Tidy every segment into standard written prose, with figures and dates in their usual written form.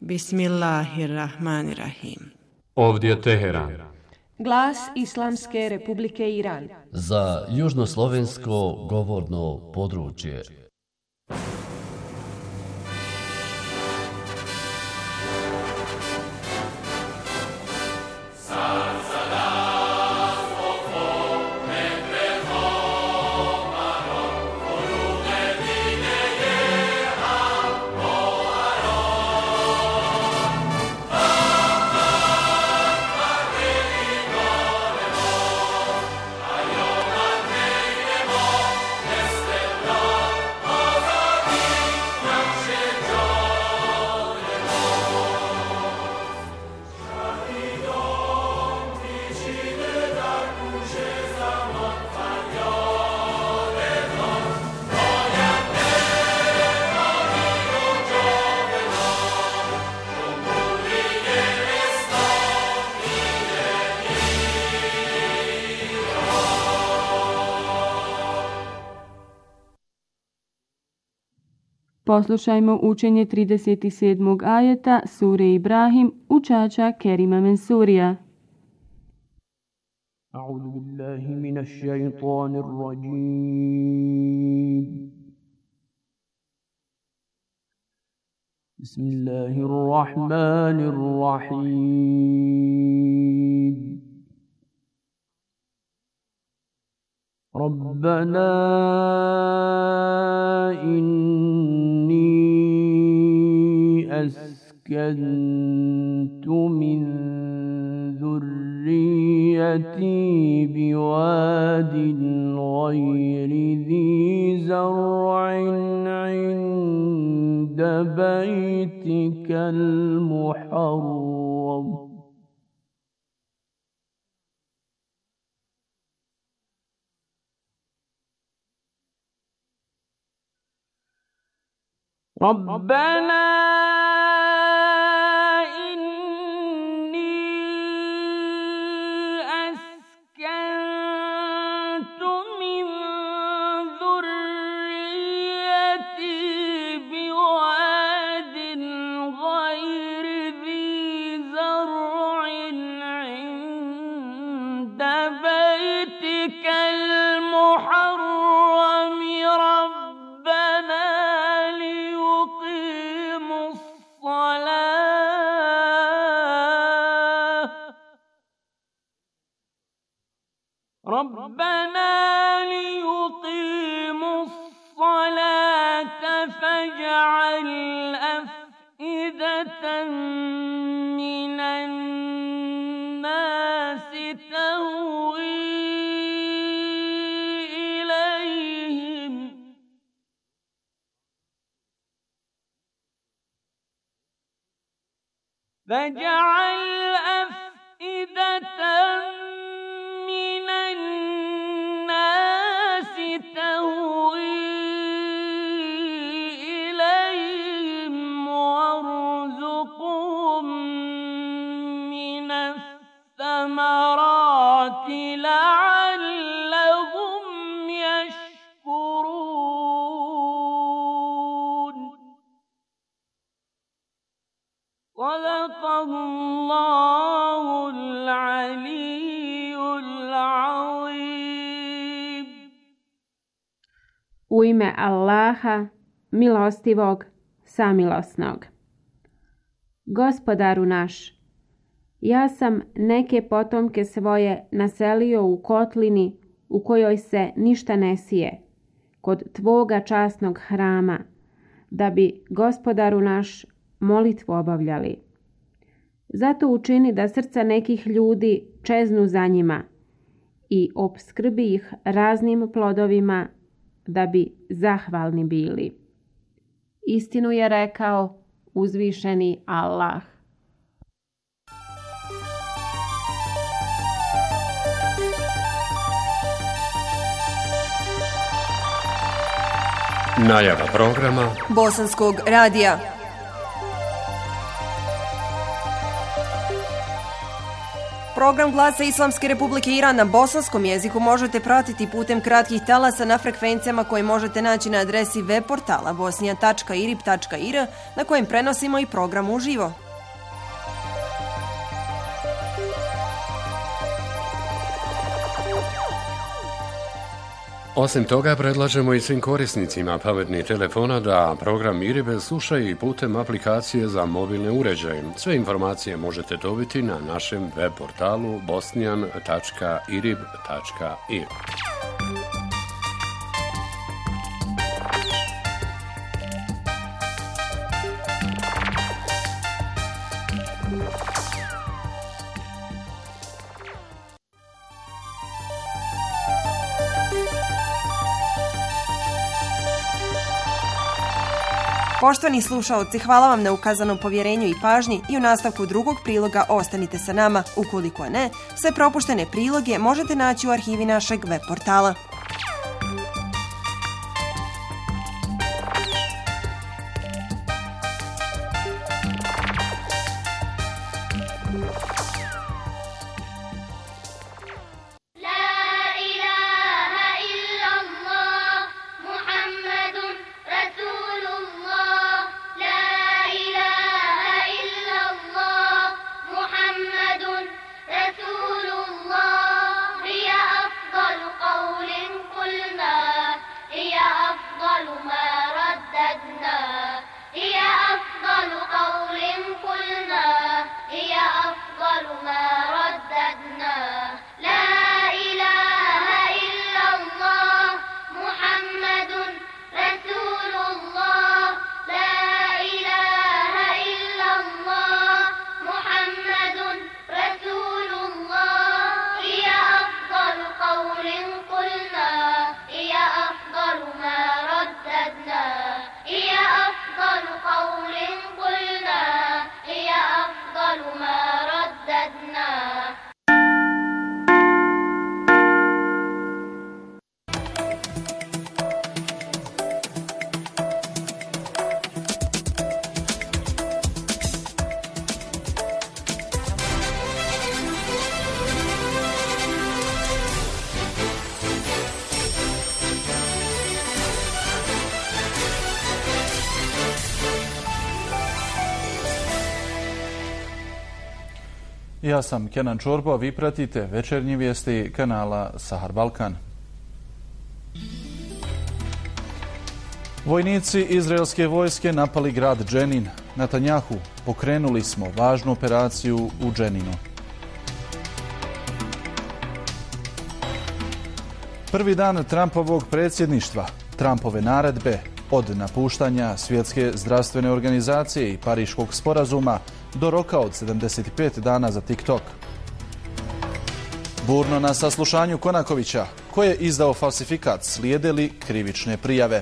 Bismillahirrahmanirrahim. Ovdje Teheran. Glas Islamske Republike Iran. Za južnoslovensko govorno područje. Poslušajmo učenje 37. ajeta sure Ibrahim učača Kerima Mensurija. أعوذ بالله من الشيطان الرجيم بسم الله الرحمن الرحيم ربنا إني أسكنت من ذريتي بواد غير ذي زرع عند بيتك المحرم ربنا إني أسكنت من ذريتي بواد غير ذي زرع عند بيتك المحرم ربنا ليقيموا الصلاة فاجعل أفئدة من الناس تهوي إليهم فاجعل أفئدة من الناس تهوي إليهم وارزقهم من الثمرات لعلهم يشكرون صدق الله العلي العظيم. U ime Allaha, milostivog, samilosnog. Gospodaru naš, ja sam neke potomke svoje naselio u kotlini u kojoj se ništa ne sije, kod tvoga časnog hrama, da bi, Gospodaru naš, molitvu obavljali. Zato učini da srca nekih ljudi čeznu za njima i opskrbi ih raznim plodovima, da bi zahvalni bili. Istinu je rekao uzvišeni Allah. Najava programa Bosanskog radija. Program Glasa Islamske Republike Iran na bosanskom jeziku možete pratiti putem kratkih talasa na frekvencijama koje možete naći na adresi web portala bosnija.irib.ir na kojem prenosimo i program uživo. Osim toga, predlažemo i svim korisnicima pametnih telefona da program IRIB slušaju i putem aplikacije za mobilne uređaje. Sve informacije možete dobiti na našem web portalu bosnian.irib.ir. Poštovani slušaoci, hvala vam na ukazanom povjerenju i pažnji i u nastavku drugog priloga ostanite sa nama. Ukoliko ne, sve propuštene priloge možete naći u arhivi našeg web portala. Ja sam Kenan Čorbo, a vi pratite večernje vijesti kanala Sahar Balkan. Vojnici izraelske vojske napali grad Dženin. Netanjahu, pokrenuli smo važnu operaciju u Dženinu. Prvi dan Trumpovog predsjedništva, Trumpove naredbe, od napuštanja Svjetske zdravstvene organizacije i Pariškog sporazuma do roka od 75 dana za TikTok. Burno na saslušanju Konakovića, ko je izdao falsifikat, slijede li krivične prijave.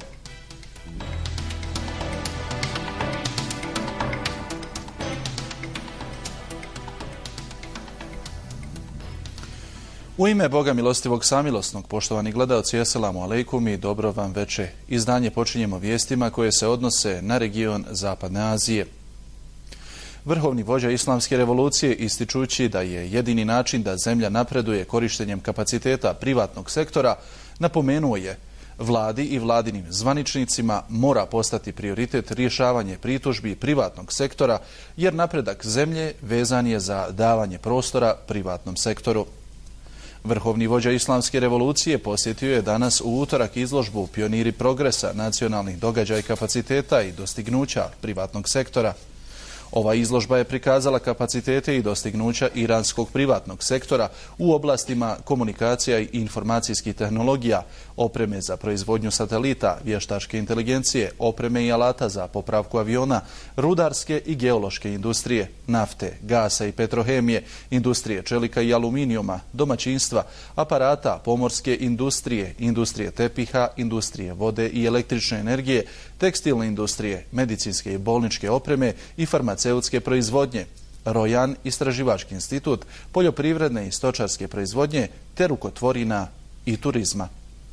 U ime Boga milostivog samilosnog, poštovani gledaoci, eselamu alejkum i dobro vam veče. Izdanje počinjemo vijestima koje se odnose na region Zapadne Azije. Vrhovni vođa Islamske revolucije, ističući da je jedini način da zemlja napreduje korištenjem kapaciteta privatnog sektora, napomenuo je: vladi i vladinim zvaničnicima mora postati prioritet rješavanje pritužbi privatnog sektora, jer napredak zemlje vezan je za davanje prostora privatnom sektoru. Vrhovni vođa Islamske revolucije posjetio je danas u utorak izložbu Pioniri progresa, nacionalnih događaja i kapaciteta i dostignuća privatnog sektora. Ova izložba je prikazala kapacitete i dostignuća iranskog privatnog sektora u oblastima komunikacija i informacijskih tehnologija, opreme za proizvodnju satelita, vještačke inteligencije, opreme i alata za popravku aviona, rudarske i geološke industrije, nafte, gasa i petrohemije, industrije čelika i aluminijuma, domaćinstva, aparata, pomorske industrije, industrije tepiha, industrije vode i električne energije, tekstilne industrije, medicinske i bolničke opreme i farmaceutske proizvodnje, Rojan istraživački institut, poljoprivredne i stočarske proizvodnje, te rukotvorina i turizma.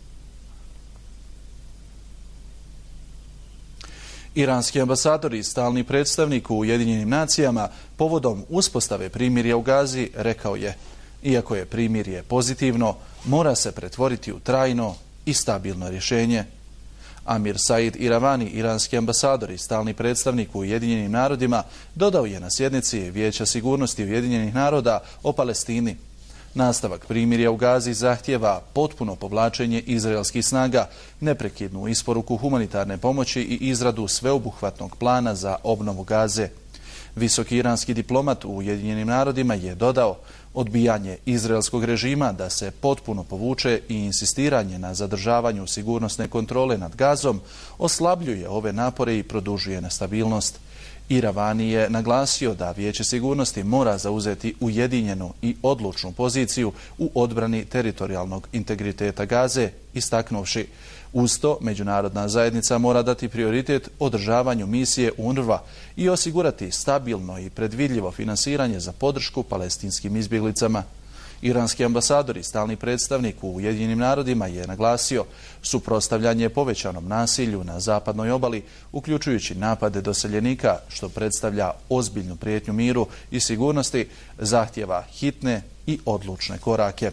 Iranski ambasador i stalni predstavnik u Ujedinjenim nacijama povodom uspostave primirja u Gazi rekao je: Iako je primirje pozitivno, mora se pretvoriti u trajno i stabilno rješenje. Amir Said Iravani, iranski ambasador i stalni predstavnik u Ujedinjenim narodima, dodao je na sjednici Vijeća sigurnosti Ujedinjenih naroda o Palestini. Nastavak primirja u Gazi zahtjeva potpuno povlačenje izraelskih snaga, neprekidnu isporuku humanitarne pomoći i izradu sveobuhvatnog plana za obnovu Gaze. Visoki iranski diplomat u Ujedinjenim narodima je dodao: odbijanje izraelskog režima da se potpuno povuče i insistiranje na zadržavanju sigurnosne kontrole nad Gazom oslabljuje ove napore i produžuje nestabilnost. Iravani je naglasio da Vijeće sigurnosti mora zauzeti ujedinjenu i odlučnu poziciju u odbrani teritorijalnog integriteta Gaze, istaknuvši: uz to, međunarodna zajednica mora dati prioritet održavanju misije UNRWA i osigurati stabilno i predvidljivo finansiranje za podršku palestinskim izbjeglicama. Iranski ambasador i stalni predstavnik u Ujedinjenim narodima je naglasio: suprotstavljanje povećanom nasilju na zapadnoj obali, uključujući napade doseljenika, što predstavlja ozbiljnu prijetnju miru i sigurnosti, zahtjeva hitne i odlučne korake.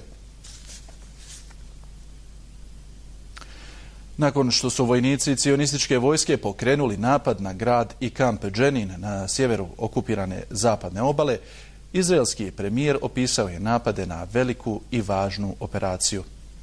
Nakon što su vojnici cionističke vojske pokrenuli napad na grad i kamp Dženin na sjeveru okupirane zapadne obale, izraelski premijer opisao je napade na veliku i važnu operaciju.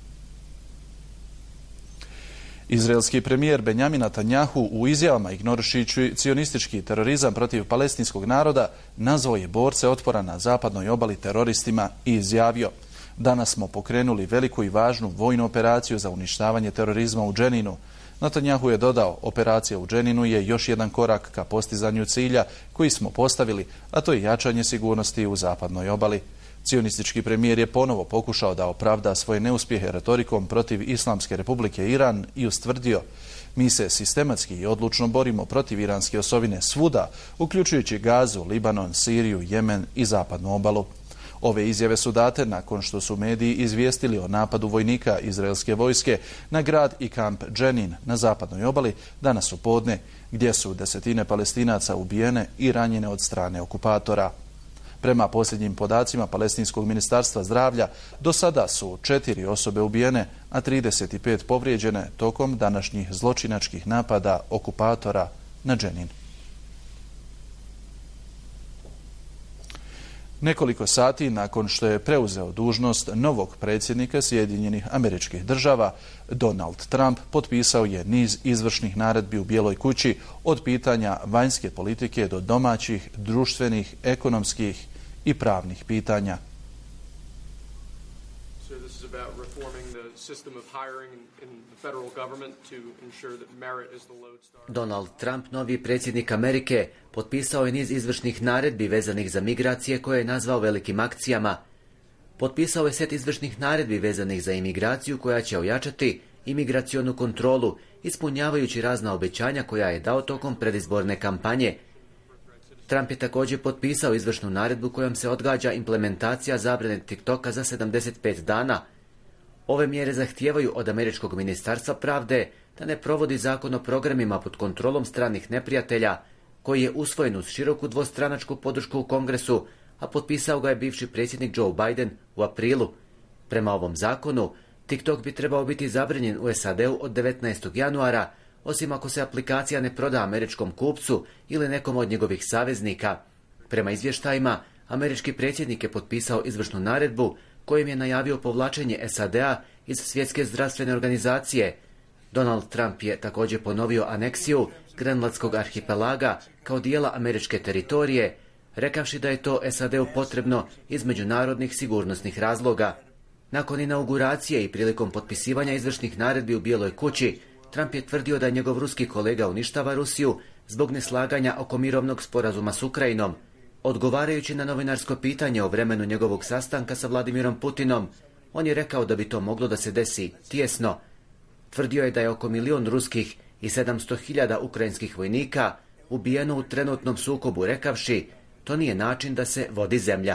Izraelski premijer Benjamin Netanjahu u izjavama ignorišujući cionistički terorizam protiv palestinskog naroda nazvao je borce otpora na zapadnoj obali teroristima i izjavio: danas smo pokrenuli veliku i važnu vojnu operaciju za uništavanje terorizma u Dženinu. Netanjahu je dodao: operacija u Dženinu je još jedan korak ka postizanju cilja koji smo postavili, a to je jačanje sigurnosti u zapadnoj obali. Cionistički premijer je ponovo pokušao da opravda svoje neuspjehe retorikom protiv Islamske republike Iran i ustvrdio: mi se sistematski i odlučno borimo protiv iranske osovine svuda, uključujući Gazu, Libanon, Siriju, Jemen i zapadnu obalu. Ove izjave su date nakon što su mediji izvijestili o napadu vojnika izraelske vojske na grad i kamp Dženin na zapadnoj obali danas u podne, gdje su desetine Palestinaca ubijene i ranjene od strane okupatora. Prema posljednjim podacima Palestinskog ministarstva zdravlja, do sada su 4 osobe ubijene, a 35 povrijeđene tokom današnjih zločinačkih napada okupatora na Dženin. Nekoliko sati nakon što je preuzeo dužnost novog predsjednika Sjedinjenih Američkih Država, Donald Trump potpisao je niz izvršnih naredbi u Bijeloj kući, od pitanja vanjske politike do domaćih, društvenih, ekonomskih i pravnih pitanja. Donald Trump, novi predsjednik Amerike, potpisao je niz izvršnih naredbi vezanih za migracije koje je nazvao velikim akcijama. Potpisao je set izvršnih naredbi vezanih za imigraciju koja će ojačati imigracionu kontrolu, ispunjavajući razna obećanja koja je dao tokom predizborne kampanje. Trump je također potpisao izvršnu naredbu kojom se odgađa implementacija zabrane TikToka za 75 dana. Ove mjere zahtijevaju od Američkog ministarstva pravde da ne provodi zakon o programima pod kontrolom stranih neprijatelja, koji je usvojen uz široku dvostranačku podršku u Kongresu, a potpisao ga je bivši predsjednik Joe Biden u aprilu. Prema ovom zakonu, TikTok bi trebao biti zabranjen u SAD-u od 19. januara, osim ako se aplikacija ne proda američkom kupcu ili nekom od njegovih saveznika. Prema izvještajima, američki predsjednik je potpisao izvršnu naredbu kojim je najavio povlačenje SAD-a iz Svjetske zdravstvene organizacije. Donald Trump je također ponovio aneksiju Grenlandskog arhipelaga kao dijela američke teritorije, rekavši da je to SAD-u potrebno iz međunarodnih sigurnosnih razloga. Nakon inauguracije i prilikom potpisivanja izvršnih naredbi u Bijeloj kući, Trump je tvrdio da njegov ruski kolega uništava Rusiju zbog neslaganja oko mirovnog sporazuma s Ukrajinom. Odgovarajući na novinarsko pitanje o vremenu njegovog sastanka sa Vladimirom Putinom, on je rekao da bi to moglo da se desi tijesno. Tvrdio je da je oko 1 milijun ruskih i 700.000 ukrajinskih vojnika ubijeno u trenutnom sukobu, rekavši: to nije način da se vodi zemlja.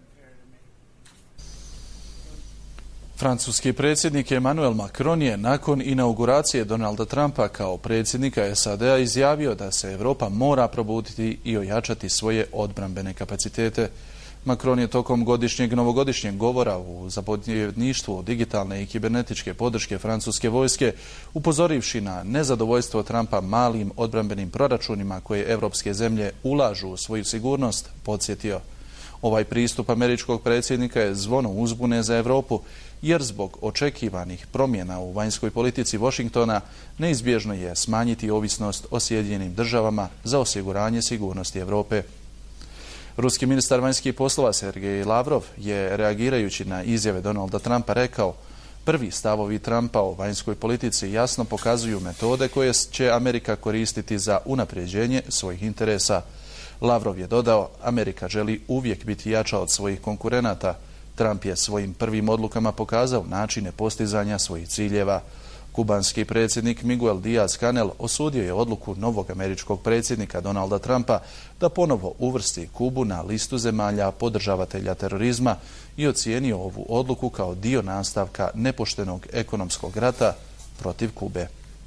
Francuski predsjednik Emmanuel Macron je nakon inauguracije Donalda Trumpa kao predsjednika SAD-a izjavio da se Europa mora probuditi i ojačati svoje odbrambene kapacitete. Macron je tokom novogodišnjeg govora u zapovjedništvu digitalne i kibernetičke podrške francuske vojske, upozorivši na nezadovoljstvo Trumpa malim odbrambenim proračunima koje evropske zemlje ulažu u svoju sigurnost, podsjetio. Ovaj pristup američkog predsjednika je zvono uzbune za Europu, jer zbog očekivanih promjena u vanjskoj politici Washingtona neizbježno je smanjiti ovisnost o Sjedinjenim državama za osiguranje sigurnosti Europe. Ruski ministar vanjskih poslova Sergej Lavrov je, reagirajući na izjave Donalda Trumpa, rekao: prvi stavovi Trumpa o vanjskoj politici jasno pokazuju metode koje će Amerika koristiti za unapređenje svojih interesa. Lavrov je dodao: Amerika želi uvijek biti jača od svojih konkurenata. Trump je svojim prvim odlukama pokazao načine postizanja svojih ciljeva. Kubanski predsjednik Miguel Díaz-Canel osudio je odluku novog američkog predsjednika Donalda Trumpa da ponovo uvrsti Kubu na listu zemalja podržavatelja terorizma i ocijenio ovu odluku kao dio nastavka nepoštenog ekonomskog rata protiv Kube.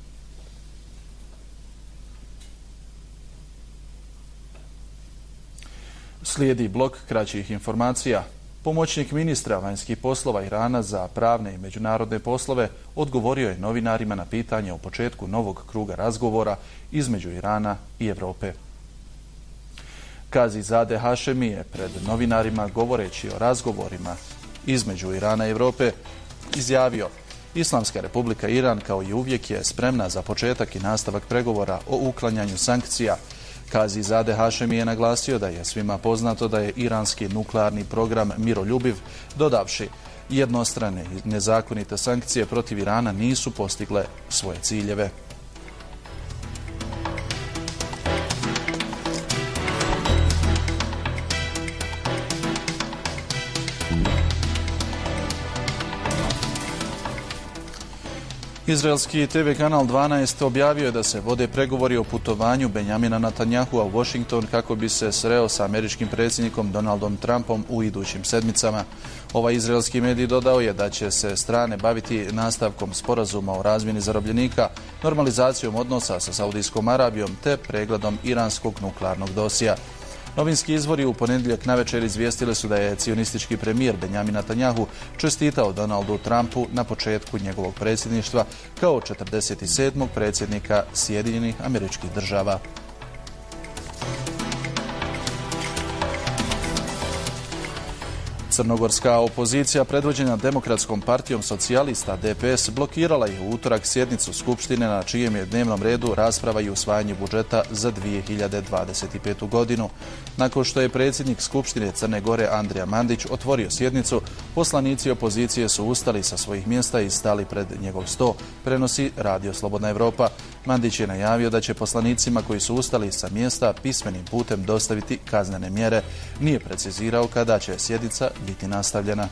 Slijedi blok kraćih informacija. Pomoćnik ministra vanjskih poslova Irana za pravne i međunarodne poslove odgovorio je novinarima na pitanje o početku novog kruga razgovora između Irana i Europe. Kazi Zadeh Hašemi je pred novinarima, govoreći o razgovorima između Irana i Europe, izjavio: Islamska republika Iran kao i uvijek je spremna za početak i nastavak pregovora o uklanjanju sankcija. Kazi Zadeh Hašemi je naglasio da je svima poznato da je iranski nuklearni program miroljubiv, dodavši: jednostrane i nezakonite sankcije protiv Irana nisu postigle svoje ciljeve. Izraelski TV kanal 12 objavio je da se vode pregovori o putovanju Benjamina Netanyahua u Washington kako bi se sreo sa američkim predsjednikom Donaldom Trumpom u idućim sedmicama. Ovaj izraelski medij dodao je da će se strane baviti nastavkom sporazuma o razmjeni zarobljenika, normalizacijom odnosa sa Saudijskom Arabijom te pregledom iranskog nuklearnog dosija. Novinski izvori u ponedjeljak navečer izvijestili su da je cionistički premijer Benjamin Netanyahu čestitao Donaldu Trumpu na početku njegovog predsjedništva kao 47. predsjednika Sjedinjenih Američkih Država. Crnogorska opozicija predvođena Demokratskom partijom socijalista DPS blokirala je u utorak sjednicu Skupštine na čijem je dnevnom redu rasprava i usvajanje budžeta za 2025. godinu. Nakon što je predsjednik Skupštine Crne Gore Andrija Mandić otvorio sjednicu, poslanici opozicije su ustali sa svojih mjesta i stali pred njegov sto, prenosi Radio Slobodna Europa. Mandić je najavio da će poslanicima koji su ustali sa mjesta pismenim putem dostaviti kaznene mjere. Nije precizirao kada će sjednica biti nastavljena.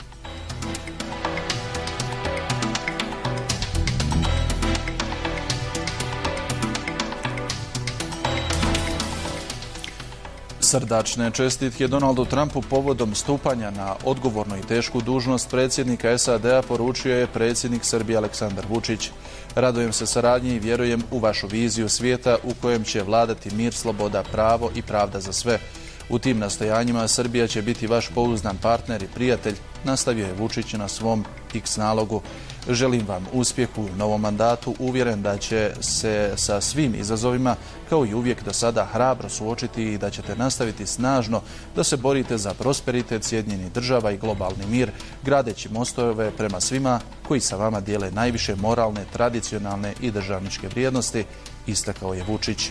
Srdačne čestitke Donaldu Trumpu povodom stupanja na odgovornu i tešku dužnost predsjednika SAD-a poručio je predsjednik Srbije Aleksandar Vučić. Radujem se saradnji i vjerujem u vašu viziju svijeta u kojem će vladati mir, sloboda, pravo i pravda za sve. U tim nastojanjima Srbija će biti vaš pouzdan partner i prijatelj, nastavio je Vučić na svom X nalogu. Želim vam uspjeh u novom mandatu, uvjeren da će se sa svim izazovima, kao i uvijek do sada, hrabro suočiti i da ćete nastaviti snažno da se borite za prosperitet Sjedinjenih Država i globalni mir, gradeći mostove prema svima koji sa vama dijele najviše moralne, tradicionalne i državničke vrijednosti, istakao je Vučić.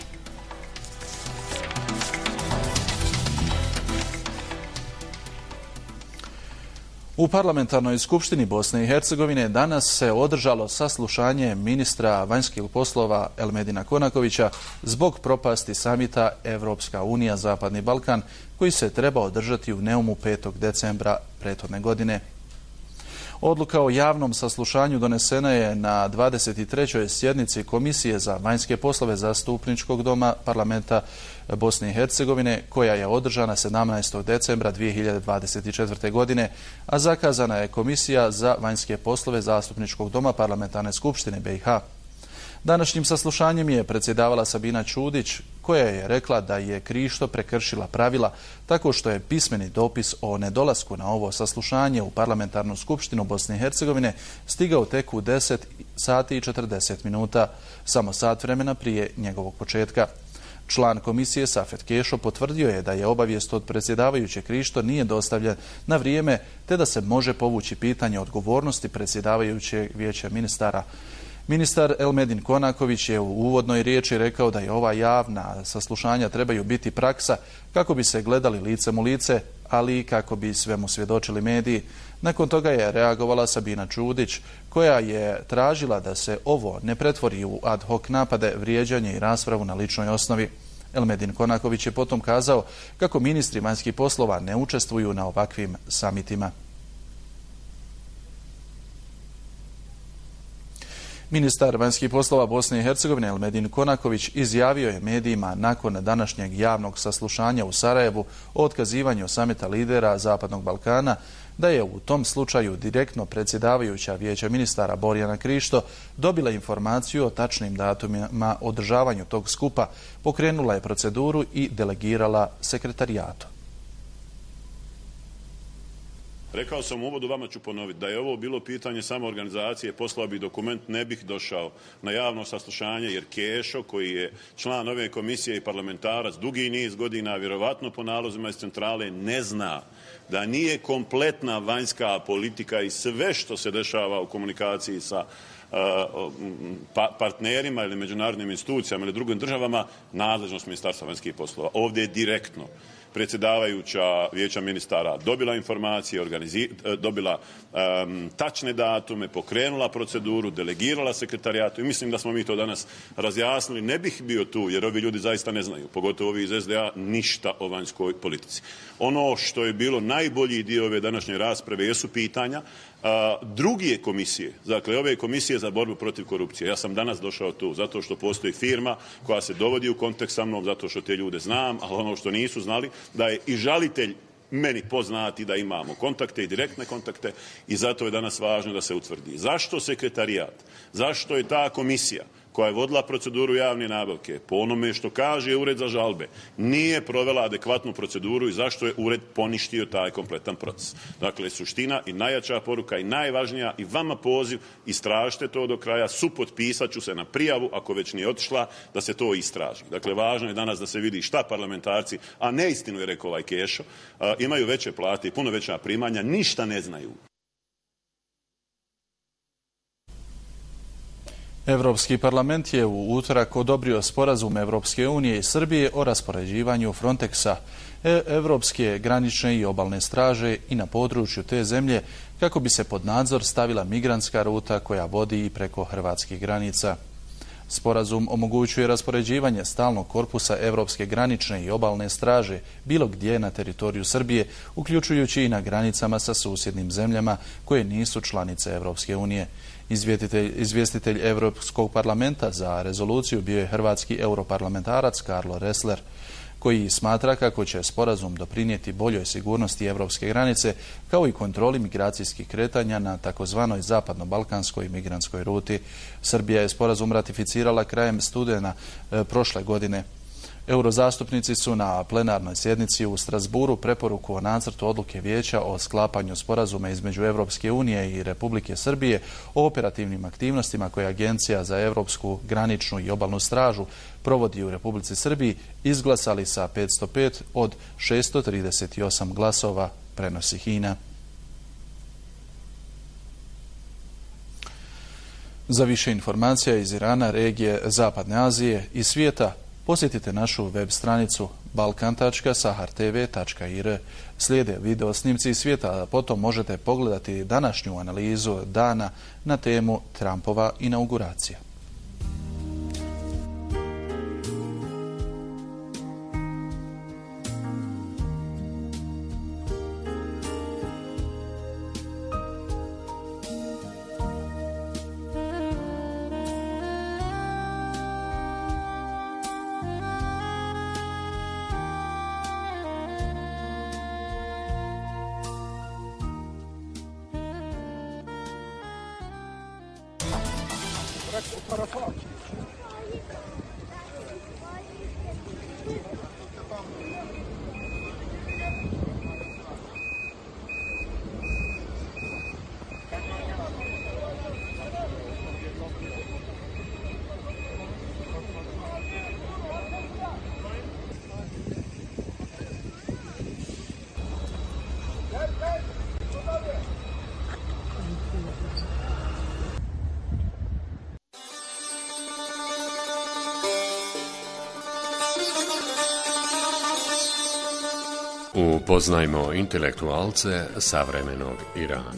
U parlamentarnoj skupštini Bosne i Hercegovine danas se održalo saslušanje ministra vanjskih poslova Elmedina Konakovića zbog propasti samita Evropska unija Zapadni Balkan koji se treba održati u Neumu 5. decembra prethodne godine. Odluka o javnom saslušanju donesena je na 23. sjednici Komisije za vanjske poslove Zastupničkog doma parlamenta Bosne i Hercegovine, koja je održana 17. decembra 2024. godine, a zakazana je Komisija za vanjske poslove Zastupničkog doma parlamentarne skupštine BiH. Današnjim saslušanjem je predsjedavala Sabina Čudić, koja je rekla da je Krišto prekršila pravila tako što je pismeni dopis o nedolasku na ovo saslušanje u Parlamentarnu skupštinu Bosne i Hercegovine stigao tek u 10 sati i 40 minuta, samo sat vremena prije njegovog početka. Član komisije Safet Kešo potvrdio je da je obavijest od predsjedavajuće Krišto nije dostavljen na vrijeme, te da se može povući pitanje odgovornosti predsjedavajućeg vijeća ministara. Ministar Elmedin Konaković je u uvodnoj riječi rekao da je ova javna saslušanja trebaju biti praksa kako bi se gledali licem u lice, ali i kako bi svemu svjedočili mediji. Nakon toga je reagovala Sabina Čudić, koja je tražila da se ovo ne pretvori u ad hoc napade, vrijeđanje i raspravu na ličnoj osnovi. Elmedin Konaković je potom kazao kako ministri vanjskih poslova ne učestvuju na ovakvim samitima. Ministar vanjskih poslova Bosne i Hercegovine Elmedin Konaković izjavio je medijima nakon današnjeg javnog saslušanja u Sarajevu o otkazivanju samita lidera Zapadnog Balkana da je u tom slučaju direktno predsjedavajuća vijeća ministara Borjana Krišto dobila informaciju o tačnim datumima održavanju tog skupa, pokrenula je proceduru i delegirala sekretarijatu. Rekao sam u uvodu, vama ću ponoviti, da je ovo bilo pitanje samo organizacije, poslao bi dokument, ne bih došao na javno saslušanje, jer Kešo, koji je član ove komisije i parlamentarac dugi niz godina, vjerovatno po nalozima iz centrale, ne zna da nije kompletna vanjska politika i sve što se dešava u komunikaciji sa partnerima ili međunarodnim institucijama ili drugim državama nadležnost Ministarstva vanjskih poslova. Ovdje je direktno predsjedavajuća vijeća ministara dobila informacije, dobila tačne datume, pokrenula proceduru, delegirala sekretarijatu i mislim da smo mi to danas razjasnili. Ne bih bio tu jer ovi ljudi zaista ne znaju, pogotovo ovi iz SDA, ništa o vanjskoj politici. Ono što je bilo najbolji dio ove današnje rasprave jesu pitanja druge komisije, dakle ove komisije za borbu protiv korupcije. Ja sam danas došao tu zato što postoji firma koja se dovodi u kontekst sa mnom, zato što te ljude znam, ali ono što nisu znali, da je i žalitelj meni poznati, da imamo kontakte i direktne kontakte i zato je danas važno da se utvrdi. Zašto sekretarijat? Zašto je ta komisija koja je vodila proceduru javne nabavke, po onome što kaže Ured za žalbe, nije provela adekvatnu proceduru i zašto je Ured poništio taj kompletan proces. Dakle, suština i najjača poruka i najvažnija i vama poziv, istražite to do kraja, supotpisat ću se na prijavu, ako već nije otišla, da se to istraži. Dakle, važno je danas da se vidi šta parlamentarci, a neistinu je rekao ovaj Kešo, imaju veće plate i puno veća primanja, ništa ne znaju. Europski parlament je u utorak odobrio sporazum Europske unije i Srbije o raspoređivanju Frontexa, Europske granične i obalne straže i na području te zemlje kako bi se pod nadzor stavila migrantska ruta koja vodi i preko hrvatskih granica. Sporazum omogućuje raspoređivanje stalnog korpusa Europske granične i obalne straže bilo gdje na teritoriju Srbije, uključujući i na granicama sa susjednim zemljama koje nisu članice Europske unije. Izvjestitelj Europskog parlamenta za rezoluciju bio je hrvatski europarlamentarac Karlo Ressler, koji smatra kako će sporazum doprinijeti boljoj sigurnosti europske granice kao i kontroli migracijskih kretanja na takozvanoj zapadno-balkanskoj migrantskoj ruti. Srbija je sporazum ratificirala krajem studena prošle godine. Eurozastupnici su na plenarnoj sjednici u Strasburu preporuku o nacrtu odluke Vijeća o sklapanju sporazuma između Europske unije i Republike Srbije o operativnim aktivnostima koje Agencija za Europsku graničnu i obalnu stražu provodi u Republici Srbiji izglasali sa 505 od 638 glasova, prenosi HINA. Za više informacija iz Irana, regije Zapadne Azije i svijeta posjetite našu web stranicu balkan.sahartv.ir. Slijede video snimci iz svijeta, a potom možete pogledati današnju analizu dana na temu Trumpova inauguracija. Upoznajmo intelektualce savremenog Irana.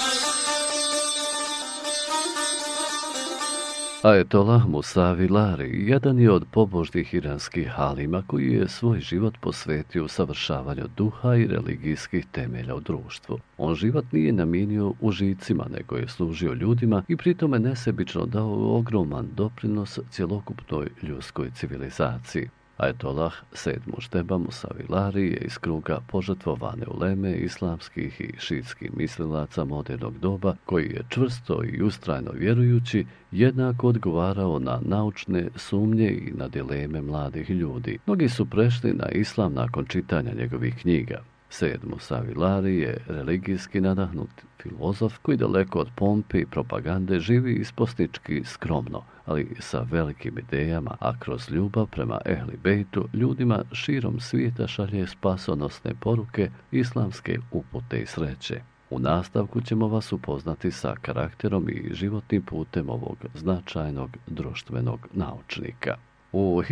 Ajetolah Musavi Lari jedan je od pobožnih iranskih halima koji je svoj život posvetio usavršavanju duha i religijskih temelja u društvu. On život nije namijenio užicima, nego je služio ljudima i pritome nesebično dao ogroman doprinos cjelokupnoj ljudskoj civilizaciji. Ajetolah Sejed Mužteba Musavi Lari je iz kruga požrtvovane uleme islamskih i šiitskih mislilaca modernog doba, koji je čvrsto i ustrajno vjerujući jednako odgovarao na naučne sumnje i na dileme mladih ljudi. Mnogi su prešli na islam nakon čitanja njegovih knjiga. Sejed Musavi Lari je religijski nadahnut filozof koji daleko od pompe i propagande živi isposnički skromno, ali sa velikim idejama, a kroz ljubav prema Ehli Bejtu ljudima širom svijeta šalje spasonosne poruke, islamske upute i sreće. U nastavku ćemo vas upoznati sa karakterom i životnim putem ovog značajnog društvenog naučnika. U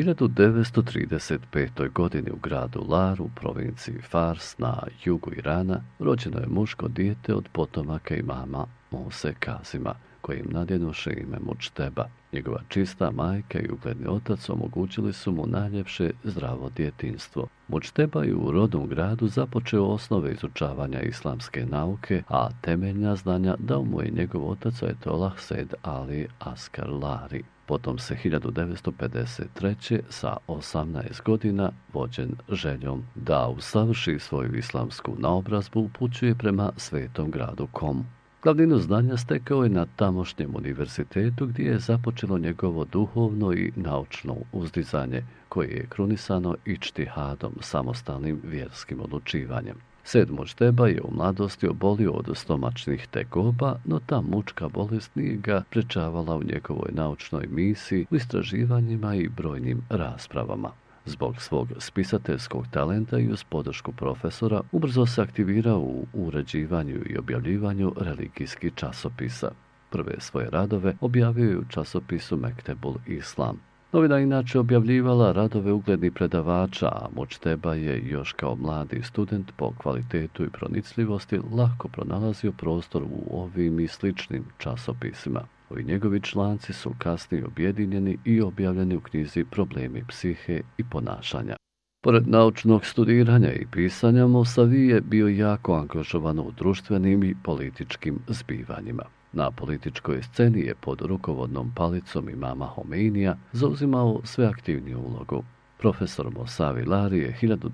1935. godini u gradu Lar u provinciji Fars na jugu Irana rođeno je muško dijete od potomaka imama Muse Kazima, kojim nadjenuše ime Mučteba. Njegova čista majka i ugledni otac omogućili su mu najljepše zdravo djetinjstvo. Mučteba je u rodnom gradu započeo osnove izučavanja islamske nauke, a temeljna znanja dao mu je njegov otac Ajetolah Sejed Ali Askar Lari. Potom se 1953. sa 18 godina, vođen željom da usavrši svoju islamsku naobrazbu, upućuje prema svetom gradu Komu. Glavninu znanja stekao je na tamošnjem univerzitetu gdje je započelo njegovo duhovno i naučno uzdizanje, koje je krunisano ičtihadom, samostalnim vjerskim odlučivanjem. Sejed Mužteba je u mladosti obolio od stomačnih tegoba, no ta mučka bolest nije ga sprečavala u njegovoj naučnoj misiji, u istraživanjima i brojnim raspravama. Zbog svog spisateljskog talenta i uz podršku profesora ubrzo se aktivirao u uređivanju i objavljivanju religijskih časopisa. Prve svoje radove objavio je u časopisu Mektebul Islam. Novina inače objavljivala radove uglednih predavača, a Mučteba je još kao mladi student po kvalitetu i pronicljivosti lako pronalazio prostor u ovim i sličnim časopisima. Ovi njegovi članci su kasnije objedinjeni i objavljeni u knjizi Problemi psihe i ponašanja. Pored naučnog studiranja i pisanja, Musavi je bio jako angažovan u društvenim i političkim zbivanjima. Na političkoj sceni je pod rukovodnom palicom imama Homeinija zauzimao sve aktivniju ulogu. Profesor Musavi Lari je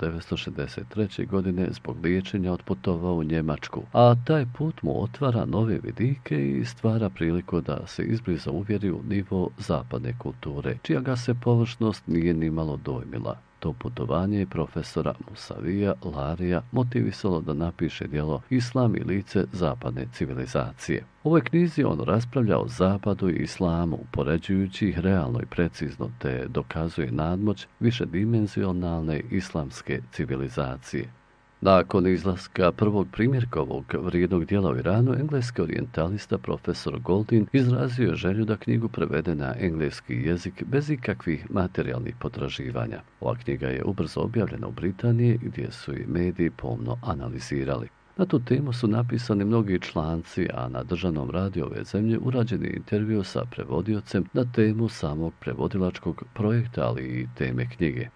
1963. godine zbog liječenja otputovao u Njemačku, a taj put mu otvara nove vidike i stvara priliku da se izbliza uvjeri u nivo zapadne kulture, čija ga se površnost nije nimalo dojmila. To putovanje je profesora Musavija Larija motivisalo da napiše djelo Islam i lice zapadne civilizacije. U ovoj knjizi on raspravlja o zapadu i islamu, upoređujući ih realno i precizno, te dokazuje nadmoć višedimenzionalne islamske civilizacije. Nakon izlaska prvog primjerka ovog vrijednog djela u Iranu, engleski orijentalista profesor Goldin izrazio je želju da knjigu prevede na engleski jezik bez ikakvih materijalnih potraživanja. Ova knjiga je ubrzo objavljena u Britaniji, gdje su i mediji pomno analizirali. Na tu temu su napisani mnogi članci, a na državnom radiju ove zemlje urađen je intervju sa prevodiocem na temu samog prevodilačkog projekta, ali i teme knjige.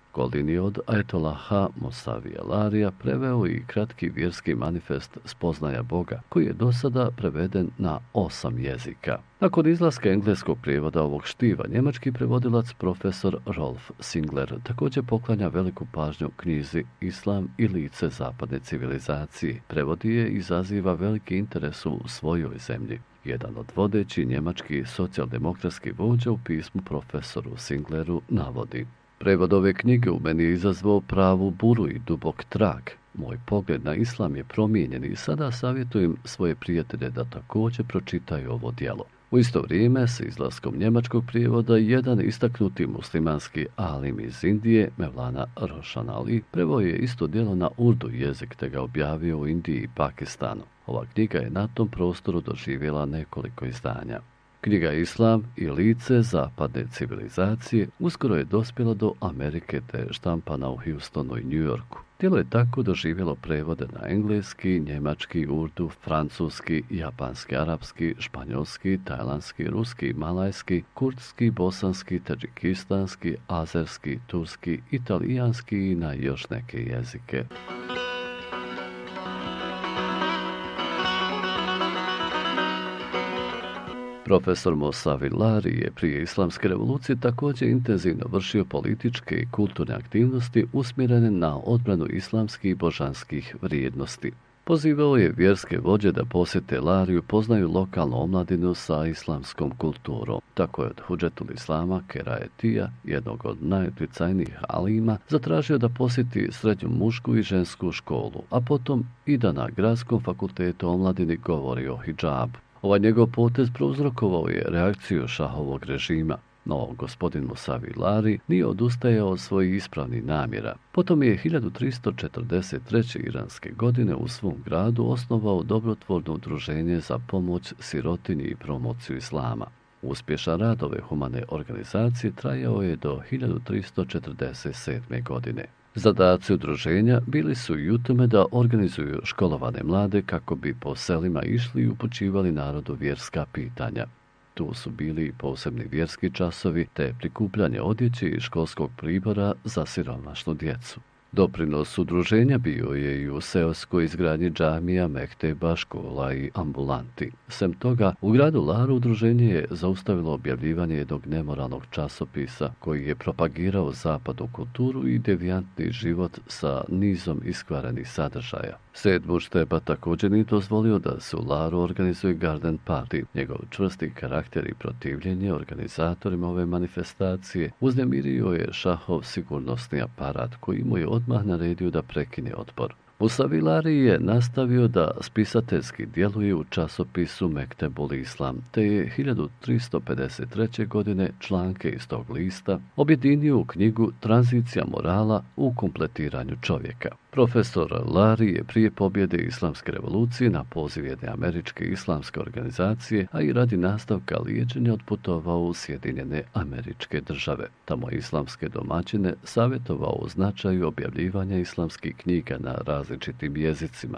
Goldin je od Ajetolaha Mosavija Larija preveo i kratki vjerski manifest Spoznaja Boga, koji je do sada preveden na 8 jezika. Nakon izlaska engleskog prijevoda ovog štiva, njemački prevodilac profesor Rolf Singler također poklanja veliku pažnju knjizi Islam i lice zapadne civilizacije. Prevodi je i izaziva veliki interes u svojoj zemlji. Jedan od vodećih njemačkih socijaldemokratskih vođa u pismu profesoru Singleru navodi: Prevod ove knjige u meni je izazvao pravu buru i dubok trag. Moj pogled na islam je promijenjen i sada savjetujem svoje prijatelje da također pročitaju ovo djelo. U isto vrijeme, s izlaskom njemačkog prijevoda, jedan istaknuti muslimanski alim iz Indije, Mevlana Roshan Ali, preveo je isto djelo na urdu jezik te ga objavio u Indiji i Pakistanu. Ova knjiga je na tom prostoru doživjela nekoliko izdanja. Knjiga Islam i lice zapadne civilizacije uskoro je dospjela do Amerike te štampana u Houstonu i New Yorku. Djelo je tako doživjelo prevode na engleski, njemački, urdu, francuski, japanski, arapski, španjolski, tajlandski, ruski, malajski, kurdski, bosanski, tadžikistanski, azerski, turski, italijanski i na još neke jezike. Profesor Mosavi Lari je prije islamske revolucije također intenzivno vršio političke i kulturne aktivnosti usmjerene na odbranu islamskih i božanskih vrijednosti. Pozivao je vjerske vođe da posjete Lariju, poznaju lokalnu omladinu sa islamskom kulturom. Tako je od Hudžetul Islama Keraetija, jednog od najutjecajnijih alima, zatražio da posjeti srednju mušku i žensku školu, a potom i da na Gradskom fakultetu omladini govori o hidžabu. Ovaj njegov potez prouzrokovao je reakciju šahovog režima, no gospodin Mosavi Lari nije odustajao od svojih ispravnih namjera. Potom je 1343. iranske godine u svom gradu osnovao dobrotvorno udruženje za pomoć sirotinji i promociju islama. Uspješan rad ove humane organizacije trajao je do 1347. godine. Zadaci udruženja bili su i u tome da organizuju školovane mlade kako bi po selima išli i upućivali narodu vjerska pitanja. Tu su bili i posebni vjerski časovi te prikupljanje odjeće i školskog pribora za siromašnu djecu. Doprinos udruženja bio je i u seoskoj izgradnji džamija, mekteba, škola i ambulanti. Sem toga, u gradu Laru udruženje je zaustavilo objavljivanje jednog nemoralnog časopisa koji je propagirao zapadnu kulturu i devijantni život sa nizom iskvarenih sadržaja. Sejed Mušteba također nije dozvolio da se u Laru organizuje Garden Party. Njegov čvrsti karakter i protivljenje organizatorima ove manifestacije uznemirio je šahov sigurnosni aparat koji mu je odmah naredio da prekine otpor. Mosavi Lari je nastavio da spisateljski djeluje u časopisu Mektebul Islam, te je 1353. godine članke iz tog lista objedinio u knjigu Tranzicija morala u kompletiranju čovjeka. Profesor Lari je prije pobjede islamske revolucije na poziv jedne američke islamske organizacije, a i radi nastavka liječenja odputovao u Sjedinjene Američke Države. Tamo islamske domaćine savjetovao o značaju objavljivanja islamskih knjiga na različitim jezicima.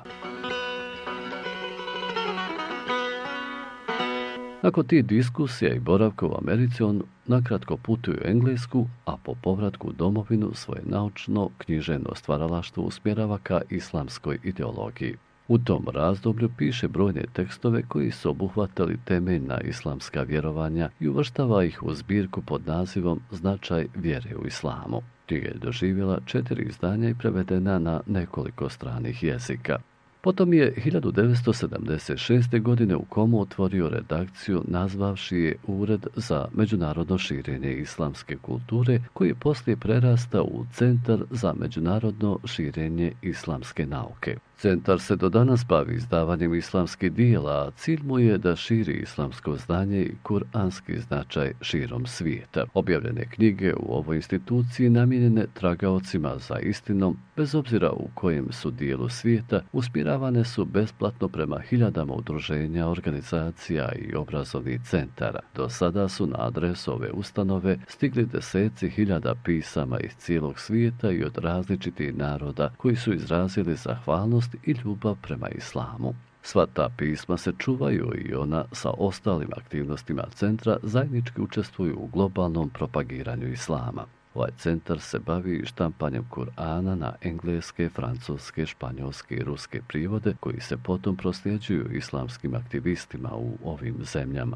Nakon tih diskusija i boravka u Americi, on nakratko putuje u Englesku, a po povratku u domovinu svoje naučno književno stvaralaštvo usmjerava ka islamskoj ideologiji. U tom razdoblju piše brojne tekstove koji su obuhvatali temeljna islamska vjerovanja i uvrštava ih u zbirku pod nazivom Značaj vjere u islamu. Knjiga je doživjela 4 izdanja i prevedena na nekoliko stranih jezika. Potom je 1976. godine u Komu otvorio redakciju nazvavši je Ured za međunarodno širenje islamske kulture, koji je poslije prerastao u Centar za međunarodno širenje islamske nauke. Centar se do danas bavi izdavanjem islamskih dijela, a cilj mu je da širi islamsko znanje i kuranski značaj širom svijeta. Objavljene knjige u ovoj instituciji namijenjene tragaocima za istinom, bez obzira u kojem su dijelu svijeta, usmjeravane su besplatno prema hiljadama udruženja, organizacija i obrazovnih centara. Do sada su na adresu ove ustanove stigli deseci hiljada pisama iz cijelog svijeta i od različitih naroda koji su izrazili zahvalnost i ljubav prema islamu. Sva ta pisma se čuvaju i ona sa ostalim aktivnostima centra zajednički učestvuju u globalnom propagiranju islama. Ovaj centar se bavi štampanjem Kur'ana na engleske, francuske, španjolske i ruske prijevode koji se potom prosljeđuju islamskim aktivistima u ovim zemljama.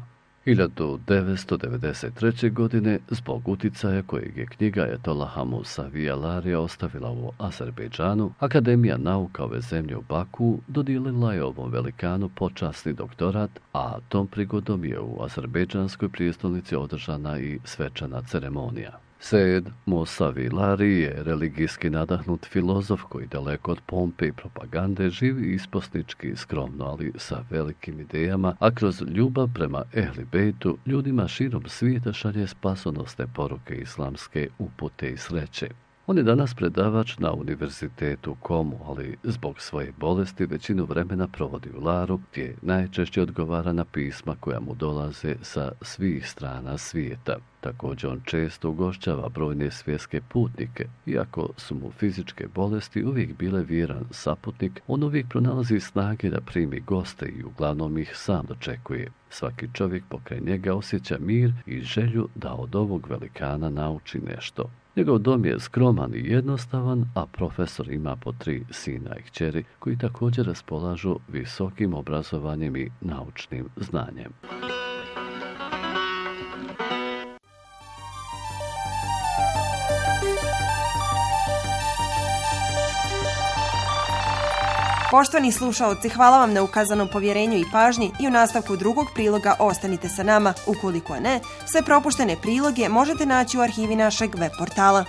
1993. godine, zbog uticaja kojeg je knjiga Ajatollaha Musavi Alarija ostavila u Azerbejdžanu, Akademija nauka ove zemlje u Baku dodijelila je ovom velikanu počasni doktorat, a tom prigodom je u azerbejdžanskoj prijestolnici održana i svečana ceremonija. Sejed Musavi Lari je religijski nadahnut filozof koji daleko od pompe i propagande živi isposnički skromno, ali sa velikim idejama, a kroz ljubav prema Ehli Bejtu ljudima širom svijeta šalje spasonosne poruke islamske upute i sreće. On je danas predavač na univerzitetu Komu, ali zbog svoje bolesti većinu vremena provodi u Laru, gdje najčešće odgovara na pisma koja mu dolaze sa svih strana svijeta. Također on često ugošćava brojne svjetske putnike. Iako su mu fizičke bolesti uvijek bile vjeran saputnik, on uvijek pronalazi snage da primi goste i uglavnom ih sam dočekuje. Svaki čovjek pokraj njega osjeća mir i želju da od ovog velikana nauči nešto. Njegov dom je skroman i jednostavan, a profesor ima po 3 sina i kćeri koji također raspolažu visokim obrazovanjem i naučnim znanjem. Poštovani slušaoci, hvala vam na ukazanom povjerenju i pažnji i u nastavku drugog priloga ostanite sa nama. Ukoliko ne, sve propuštene priloge možete naći u arhivi našeg web portala.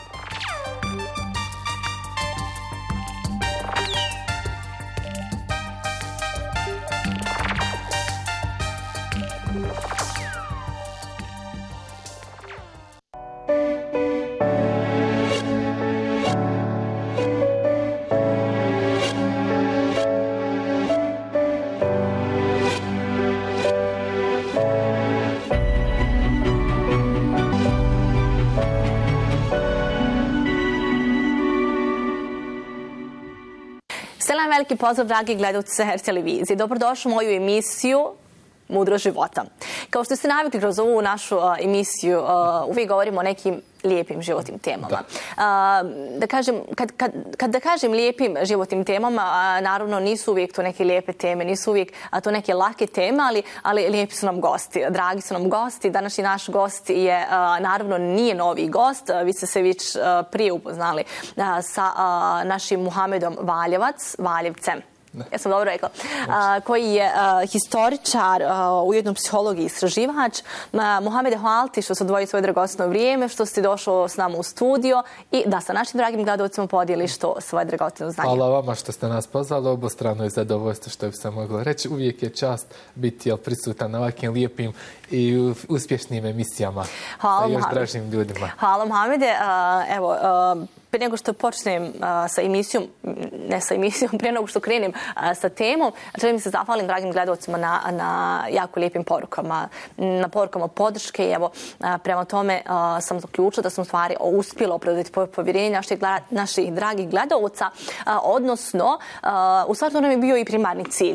Veliki pozdrav, dragi gledalci Seher televizije. Dobrodošli u moju emisiju Mudro života. Kao što ste navikli kroz ovu našu emisiju, uvijek govorimo o nekim lijepim životnim temama. Da kažem lijepim životnim temama, naravno nisu uvijek to neke lijepe teme, nisu uvijek to neke lake teme, ali lijepi su nam gosti, dragi su nam gosti. Današnji naš gost je, naravno nije novi gost, vi ste se već prije upoznali sa našim Muhamedom Valjevcem. Ja sam dobro rekla, koji je historičar, ujedno psiholog i istraživač. Muhamede, hvala ti što ste odvojili svoje dragocjeno vrijeme, što si došao s nama u studio i da sa našim dragim gledalcima podijeliš to svoje dragocjeno znanje. Hvala vama što ste nas pozvali, obostrano je zadovoljstvo, što bi se moglo reći. Uvijek je čast biti prisutan na ovakvim lijepim i uspješnim emisijama sa još dražim ljudima. Hvala, Muhamede. Evo, prije nego što počnem sa emisijom, prije nego što krenem sa temom, želim se zahvalim dragim gledalcima na jako lijepim porukama, na porukama podrške i evo, prema tome sam zaključila da sam stvari uspjela opravdati povjerenje naših dragih gledalca, odnosno, u stvari to nam je bio i primarni cilj,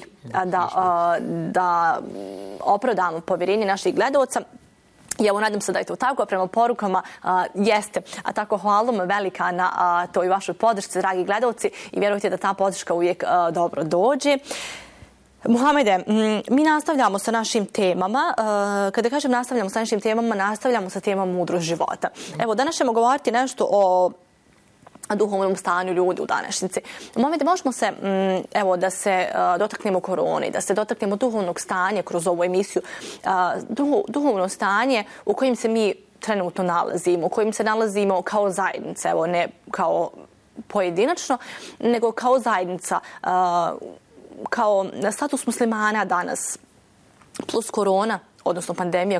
da opravdamo povjerenje naših gledalca. I evo, nadam se da je to tako, a prema porukama jeste. A tako hvala vam velika na toj vašoj podršci, dragi gledalci, i vjerujte da ta podrška uvijek dobro dođe. Muhamede, mi nastavljamo sa našim temama. Kada kažem nastavljamo sa našim temama, nastavljamo sa temom mudro života. Evo, danas ćemo govoriti nešto o duhovnom stanju ljudi u današnjici. Muhamede, možemo se, evo, da se dotaknemo korone, da se dotaknemo duhovnog stanja kroz ovu emisiju, duhovno stanje u kojem se mi trenutno nalazimo, u kojem se nalazimo kao zajednica, evo, ne kao pojedinačno, nego kao zajednica, kao status muslimana danas, plus korona, odnosno pandemija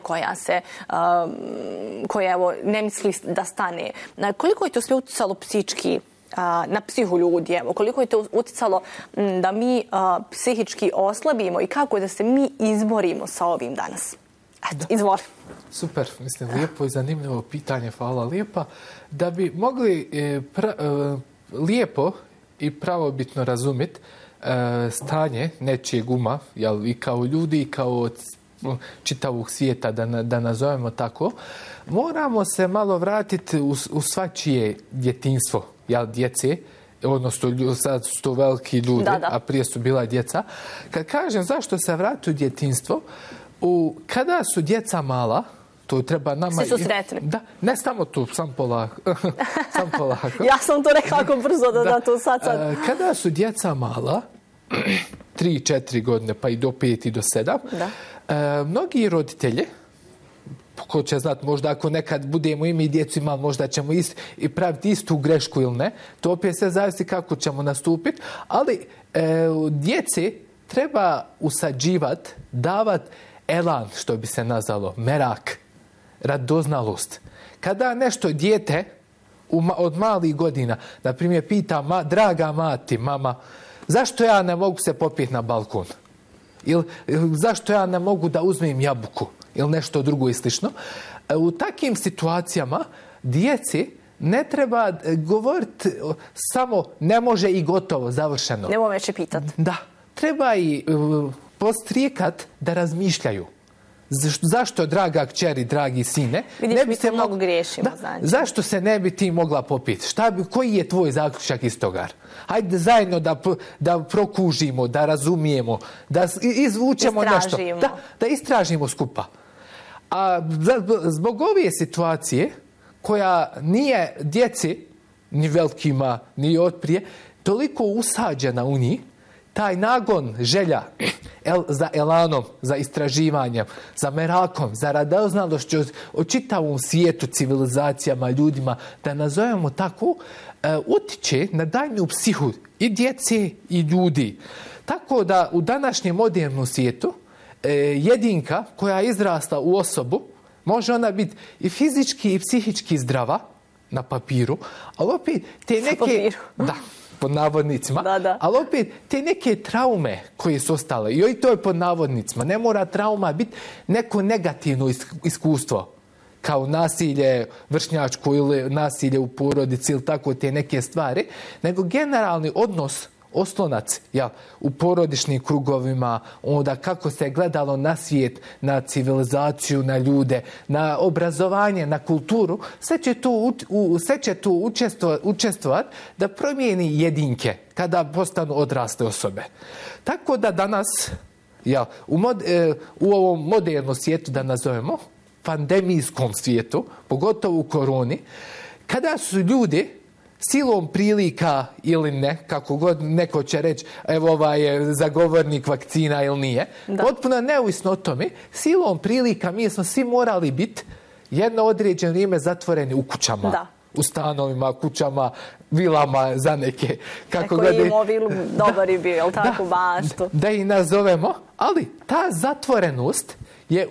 koja evo, ne misli da stane. Koliko je to sve utjecalo psihički na psihu ljudi? Evo, koliko je to utjecalo da mi psihički oslabimo i kako da se mi izborimo sa ovim danas? Eto, izvoli. Super, mislim, lijepo i zanimljivo pitanje, hvala lijepa. Da bi mogli lijepo i pravobitno razumjeti stanje nečijeg uma, i kao ljudi i kao čitavog svijeta, da nazovemo tako, moramo se malo vratiti u svačije djetinjstvo, djece, odnosno sad su to veliki ljudi, a prije su bila djeca. Kad kažem zašto se vrati u djetinjstvo, kada su djeca mala, to treba nama... Svi su sretni. Da, ne samo tu, sam polako. Ja sam to rekla kako brzo da to sad. Kada su djeca mala, 3-4 godine, pa i do 5 i do 7, mnogi roditelji, ko će znati, možda ako nekad budemo i mi djecu imali, možda ćemo i praviti istu grešku ili ne, to opet sve zavisi kako ćemo nastupiti, ali djeci treba usađivati, davati elan, što bi se nazvalo, merak, radoznalost. Kada nešto dijete od malih godina, na primjer, pita, draga mati, mama, zašto ja ne mogu se popiti na balkon? Ili zašto ja ne mogu da uzmem jabuku? Ili nešto drugo i slično. U takvim situacijama djeci ne treba govoriti samo ne može i gotovo, završeno. Nemo već je pitati. Da. Treba i postrijekat da razmišljaju. Zašto, draga kćeri, dragi sine? Vidiš, mi to mnogo griješimo. Zašto se ne bi ti mogla popiti? Koji je tvoj zaključak iz toga? Hajde zajedno da prokužimo, da razumijemo, da izvučemo nešto. Da istražimo skupa. A zbog ove situacije, koja nije djeci, ni velikima, ni otprije, toliko usađena u njih, taj nagon, želja za elanom, za istraživanjem, za merakom, za radoznalošću o čitavom svijetu, civilizacijama, ljudima, da nazovemo tako, utiče na daljnju psihu i djece i ljudi. Tako da u današnjem modernom svijetu jedinka koja je izrasla u osobu, može ona biti i fizički i psihički zdrava na papiru, ali opet te neke... Da, pod navodnicima, ali opet te neke traume koje su ostale, i to je pod navodnicima, ne mora trauma biti neko negativno iskustvo, kao nasilje vršnjačko ili nasilje u porodici ili tako te neke stvari, nego generalni odnos, oslonac u porodičnim krugovima, onda kako se gledalo na svijet, na civilizaciju, na ljude, na obrazovanje, na kulturu, sve će tu učestvovati da promijeni jedinke kada postanu odrasle osobe. Tako da danas, u ovom modernom svijetu, da nazovemo, pandemijskom svijetu, pogotovo u koroni, kada su ljudi silom prilika ili ne, kako god neko će reći, evo ovaj je zagovornik vakcina ili nije, potpuno neovisno o tome, silom prilika mi smo svi morali biti jedno određeno vrijeme zatvoreni u kućama. U stanovima, kućama, vilama za neke. Neko je imao vilu, dobar je bio, tako baštu. Da ih nazovemo, ali ta zatvorenost je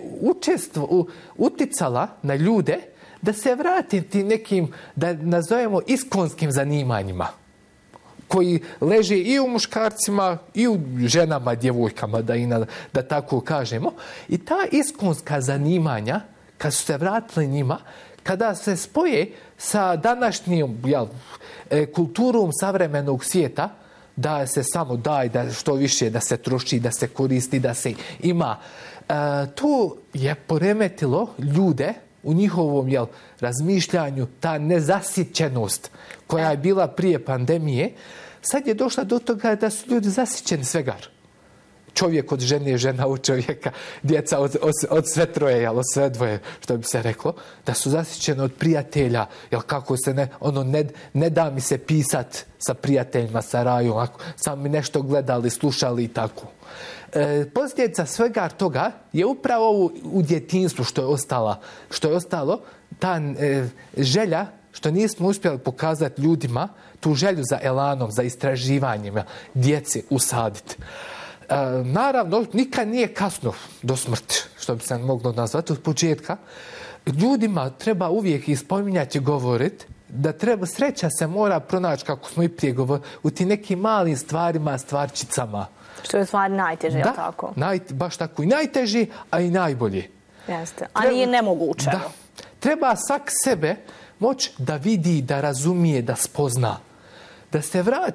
uticala na ljude da se vrati nekim, da nazovemo, iskonskim zanimanjima, koji leže i u muškarcima i u ženama, djevojkama, da tako kažemo. I ta iskonska zanimanja, kad su se vratili njima, kada se spoje sa današnjom kulturom savremenog svijeta, da se samo daje, da što više, da se troši, da se koristi, da se ima, to je poremetilo ljude u njihovom razmišljanju, ta nezasićenost koja je bila prije pandemije, sad je došla do toga da su ljudi zasićeni svega. Čovjek od žene, žena od čovjeka, djeca od sve troje, od sve dvoje, što bi se reklo, da su zasićeni od prijatelja, kako se ne da mi se pisat sa prijateljima, sa rajom, samo mi nešto gledali, slušali i tako. Posljedica svega toga je upravo u djetinjstvu što je ostalo, ta želja, što nismo uspjeli pokazati ljudima, tu želju za elanom, za istraživanjima, djeci usaditi. Naravno, nikad nije kasno do smrti, što bi se moglo nazvati od početka. Ljudima treba uvijek ispominjati i govoriti da sreća se mora pronaći, kako smo i prije govorili, u tim nekim malim stvarima, stvarčicama. Što je stvar najteže, je li tako? Baš tako. I najteži, a i najbolji. Jeste. A nije nemoguće. Da. Treba svak sebe moći da vidi, da razumije, da spozna. Da se vrati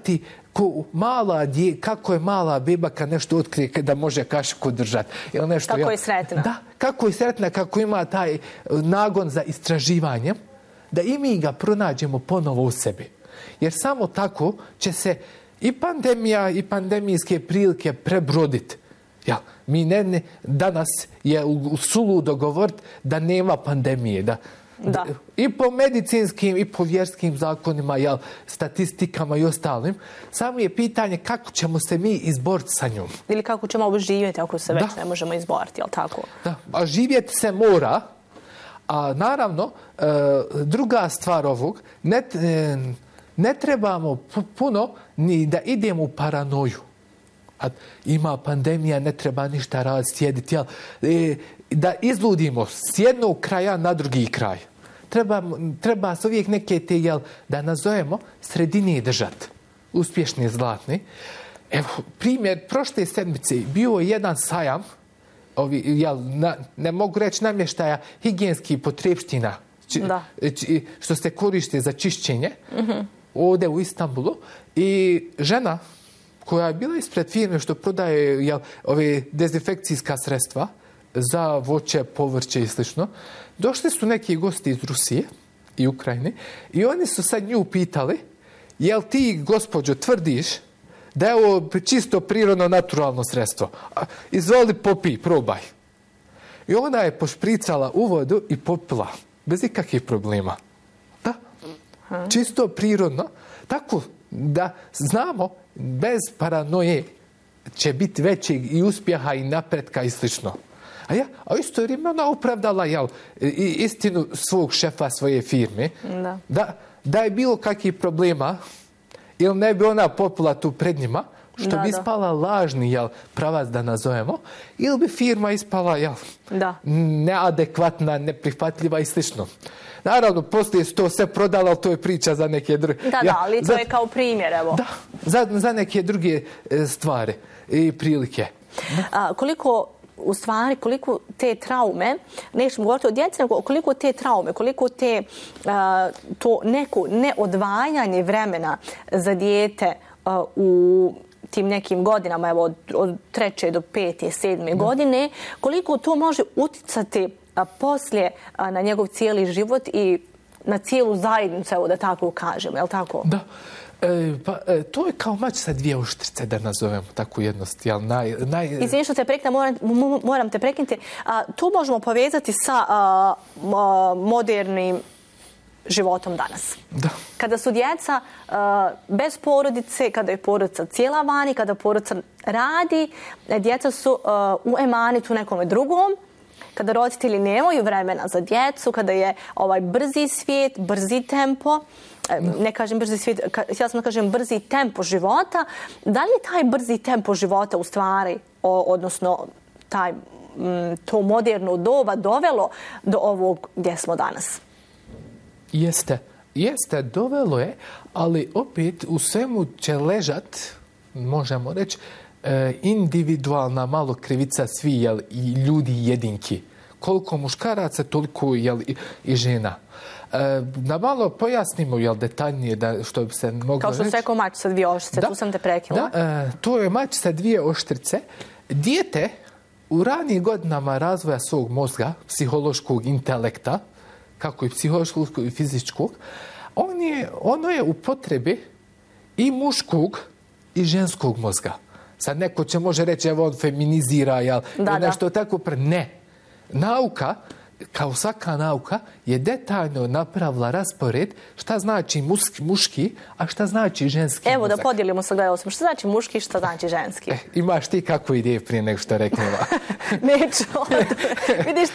kako je mala beba kad nešto otkrije da može kašiku držati. Kako je sretna. Da, kako je sretna, kako ima taj nagon za istraživanjem, da i mi ga pronađemo ponovo u sebi. Jer samo tako će se i pandemija i pandemijske prilike prebroditi. Danas je suludo govoriti da nema pandemije. Da. I po medicinskim i po vjerskim zakonima, statistikama i ostalim. Samo je pitanje kako ćemo se mi izboriti sa njom. Ili kako ćemo živjeti ako se već ne možemo izboriti, jel tako? Da, a živjeti se mora. A naravno, druga stvar ovog, ne trebamo puno ni da idemo u paranoju. A ima pandemija, ne treba ništa raditi, sjediti. Da izludimo s jednog kraja na drugi kraj. Treba se uvijek neke te, da nazovemo, sredini držati. Uspješni, zlatni. Evo, primjer, prošle sedmice bio je jedan sajam, ne mogu reći namještaja, higijenskih potrepština, što se koristi za čišćenje, ovdje u Istanbulu. I žena koja je bila ispred firme što prodaje ove dezinfekcijska sredstva za voće, povrće i slično, došli su neki gosti iz Rusije i Ukrajine i oni su sad nju pitali, jel ti, gospođo, tvrdiš da je ovo čisto prirodno naturalno sredstvo? Izvoli, popij, probaj. I ona je pošpricala u vodu i popila, bez ikakvih problema. Da, čisto prirodno. Tako da znamo, bez paranoje će biti većeg i uspjeha i napretka i slično. A u isto vrijeme ona opravdala istinu svog šefa, svoje firme. Da je bilo kakvih problema, ili ne bi ona popila tu pred njima, što bi ispala lažni pravac da nazovemo, ili bi firma ispala neadekvatna, neprihvatljiva i slično. Naravno, poslije se to sve prodalo, ali to je priča za neke druge... ali to je kao primjer, evo. Da, za neke druge stvari i prilike. Koliko te traume, nećemo govoriti o djeci, nego koliko te traume, koliko to neko neodvajanje vremena za dijete u tim nekim godinama, evo od 3. do 5. 7. godine, koliko to može uticati poslije na njegov cijeli život i na cijelu zajednicu, evo da tako kažemo, je li tako? Da. To je kao mač sa dvije oštrice, da nazovemo tako jednostavno. Izvini što te prekinem, moram te prekinuti. Tu možemo povezati sa modernim životom danas. Da. Kada su djeca bez porodice, kada je porodica cijela vani, kada porodica radi, djeca su u emanitu nekome drugom, kada roditelji nemaju vremena za djecu, kada je ovaj brzi svijet, brzi tempo, ne kažem brzi svijet, ja sam kažem brzi tempo života, da li je taj brzi tempo života u stvari, odnosno to moderno doba dovelo do ovog gdje smo danas? Jeste, dovelo je, ali opet u svemu će ležat, možemo reći, individualna malo krivica svi i ljudi jedinki. Koliko muškaraca, toliko i žena. Da malo pojasnimo detaljnije što bi se moglo reći. Kao što se rekao mač sa dvije oštrice, tu sam te prekinula. To je mač sa dvije oštrice. Dijete u ranijim godinama razvoja svog mozga, psihološkog intelekta, kako i psihološkog i fizičkog, ono je u potrebi i muškog i ženskog mozga. Sad neko će može reći, evo on feminizira, nešto tako. Ne. Nauka, kao svaka nauka, je detaljno napravila raspored šta znači muški, a šta znači ženski Evo mozak. Da podijelimo sa gledalcima. Šta znači muški, šta znači ženski? Imaš ti kakvu ideju prije nego što reknula? Neću. Vidiš,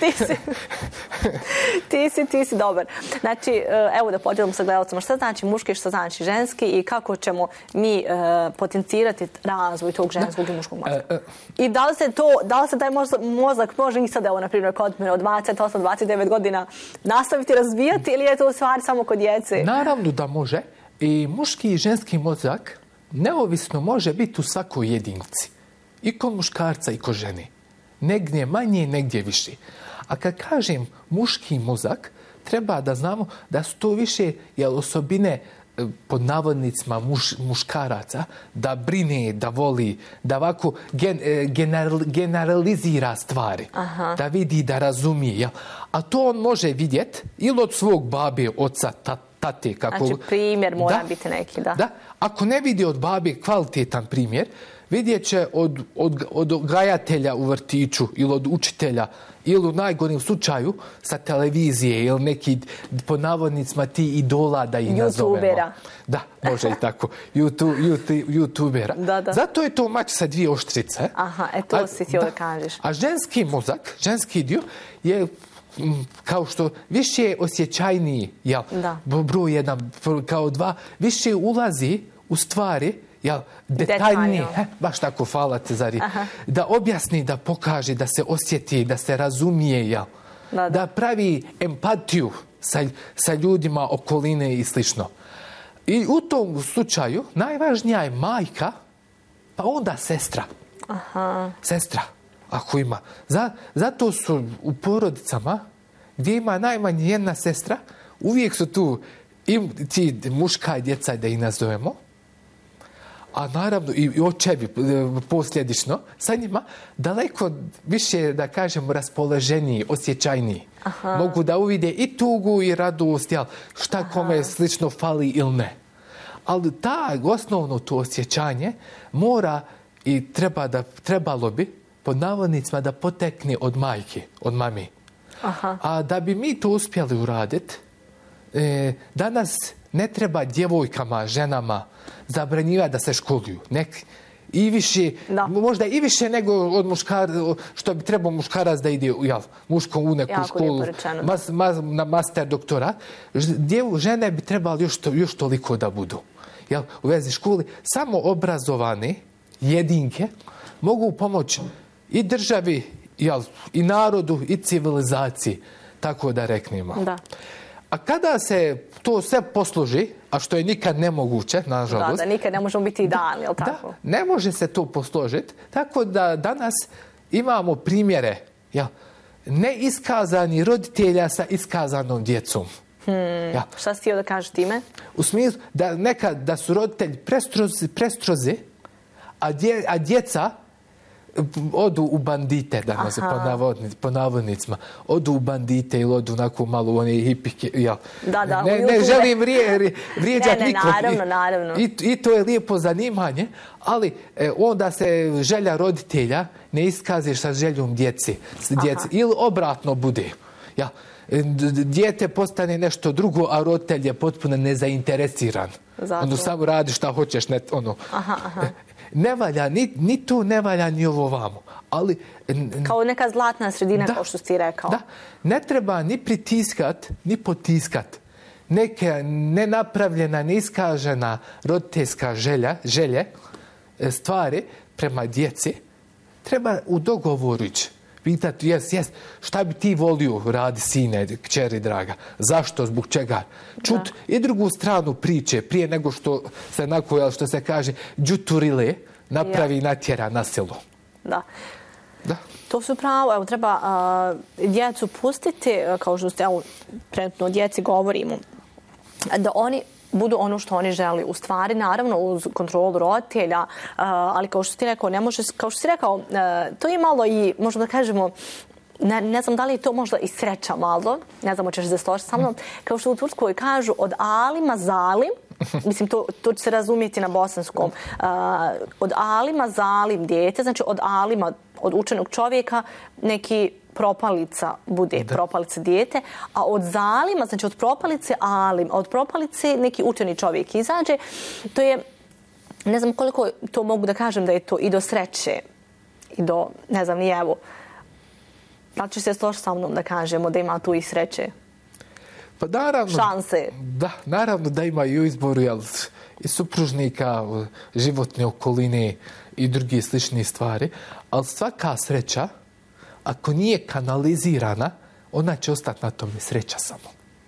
ti si dobar. Znači, evo da podijelimo sa gledalcima šta znači muški, šta znači ženski i kako ćemo mi potencirati razvoj tog ženskog i muškog mozga. I da li se taj mozak može i sad, evo, na primjer, kod mene od 28-29 godina nastaviti razvijati ili je to u stvari samo kod djece? Naravno da može. I muški i ženski mozak neovisno može biti u svakoj jedinici. I kod muškarca i kod žene. Negdje manje, negdje više. A kad kažem muški mozak, treba da znamo da su to više osobine pod navodnicima muškaraca da brine, da voli, da ovako generalizira stvari, da vidi, da razumije. Jel? A to on može vidjeti ili od svog babe, oca, tate. Kako... Znači primjer mora biti neki, da. Ako ne vidi od babe kvalitetan primjer, vidjet će od odgajatelja u vrtiću ili od učitelja ili u najgorem slučaju sa televizije ili neki, po navodnicima, ti idola da ih nazovemo. YouTubera. Da, može i tako. YouTubera. Da. Zato je to mač sa dvije oštrice. To si htio da kažeš. A ženski mozak, ženski dio je kao što više osjećajniji, broj jedan, kao dva, više ulazi u stvari, detaljnije, baš tako, hvala te Zari, da objasni, da pokaže, da se osjeti, da se razumije, da pravi empatiju sa ljudima okoline i slično. I u tom slučaju najvažnija je majka, pa onda sestra. Sestra, ako ima. Zato su u porodicama gdje ima najmanje jedna sestra, uvijek su tu ti muška djeca, da ih nazovemo, a naravno i očevi posljedično sa njima daleko više, da kažemo, raspoloženiji, osjećajniji. Mogu da uvide i tugu i radost, šta kome slično fali ili ne. Ali osnovno to osjećanje mora i trebalo bi, pod navodnicima, da potekne od majke, od mami. A da bi mi to uspjeli uraditi, danas ne treba djevojkama, ženama zabranjivati da se školuju. I više, možda i više nego od što bi trebao muškarac da ide muškom u neku školu, na master doktorat. Žene bi trebali još toliko da budu. U vezi školi samo obrazovane jedinke mogu pomoći i državi, i narodu, i civilizaciji, tako da reknemo. A kada se to sve posloži, a što je nikad nemoguće, nažalost... Da nikad ne možemo biti idealni, jel tako? Da, ne može se to posložiti, tako da danas imamo primjere neiskazani roditelja sa iskazanom djecom. Šta si htio da kažeš time? U smislu da nekad da su roditelji prestrozi, a djeca odu u bandite, danas po navodnicima. Odu u bandite ili odu onako malo one hipike. Ne želim vrijeđati nikog. Naravno. I to je lijepo zanimanje, ali onda se želja roditelja ne iskaže sa željom djece. Ili obratno bude. Dijete postane nešto drugo, a roditelj je potpuno nezainteresiran. Ono samo radi šta hoćeš. Ne valja, ni tu ne valja, ni ovo vamo. Ali, kao neka zlatna sredina, kao što si rekao. Da, ne treba ni pritiskat, ni potiskat. Neka nenapravljena, neiskažena roditeljska želje, stvari prema djeci, treba u dogovoru ići. Pitati, šta bi ti volio radi, sine, kćeri draga? Zašto, zbog čega? Čut i drugu stranu priče, prije nego što se što se kaže, džuturile, napravi natjera na selu. Da. To su pravo. Evo, treba djecu pustiti, kao što ste, trenutno o djeci govorimo, da oni budu ono što oni želi. U stvari, naravno, uz kontrolu roditelja, ali kao što ti rekao, ne može, kao što si rekao, to je malo i, možemo da kažemo, ne znam da li je to možda i sreća malo, ne znam, hoćeš se složiti sa mnom, kao što u Turskoj kažu od alima zalim, mislim, to će se razumjeti na bosanskom, od alima zalim dijete, znači od alima, od učenog čovjeka, neki propalica bude, propalica dijete, a od zalima, znači od propalice alim, a od propalice neki učeni čovjek izađe. To je, ne znam koliko to mogu da kažem da je to i do sreće, i do, ne znam, ni evo, da li će se složiti sa mnom da kažemo da ima tu i sreće? Pa naravno, šanse. Da, naravno da ima i u izboru i supružnika, životne okoline i drugi slični stvari, ali svaka sreća, ako nije kanalizirana, ona će ostati na tome sreća samo.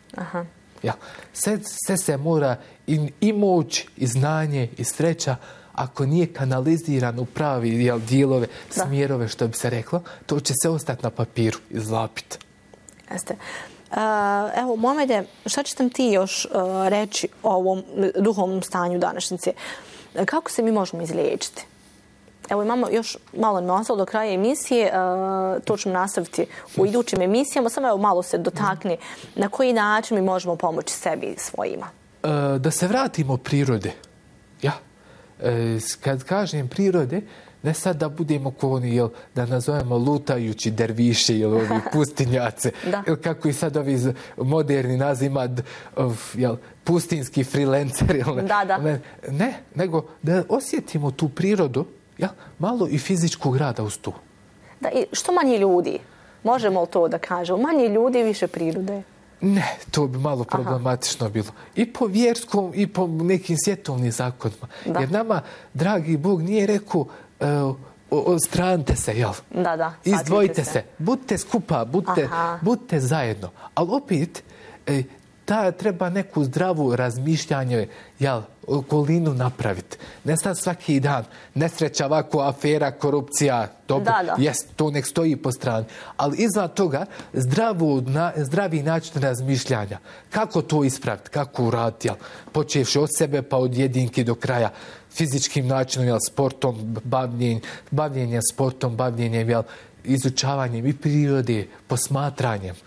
Sve se mora i moć, i znanje, i sreća, ako nije kanaliziran u pravi dijelove, smjerove, što bi se reklo, to će se ostati na papiru, izlapiti. Jeste. Evo, Mohamede, šta ćeš nam ti još reći o ovom duhovnom stanju današnjice? Kako se mi možemo izliječiti? Evo, imamo još malo nam ostalo do kraja emisije, to ćemo nastaviti u idućim emisijama, samo evo malo se dotakne na koji način mi možemo pomoći sebi i svojima. Da se vratimo prirode. Ja. Kad kažem prirode, ne sad da budemo ko oni, da nazovemo lutajući derviši ili ovi pustinjace, kako i sad ovi moderni nazima pustinski freelancer. Ne, nego da osjetimo tu prirodu, malo i fizičkog rada uz tu. Da, i što manje ljudi? Možemo li to da kažemo? Manje ljudi, više prirode? Ne, to bi malo problematično bilo. I po vjerskom, i po nekim svjetovnim zakonima. Da. Jer nama, dragi Bog, nije rekao stranite se, jel? Da, izdvojite se. Budite skupa, budite zajedno. Ali opet, treba neku zdravu razmišljanje, okolinu napraviti. Ne sad svaki dan. Nesreća, ovako, afera, korupcija, dobro, jest, to nek stoji po strani. Ali iznad toga, zdravi način razmišljanja. Kako to ispraviti, kako uraditi, počevši od sebe pa od jedinki do kraja, fizičkim načinom, sportom, bavljenjem sportom, bavljenjem, izučavanjem i prirode, posmatranjem.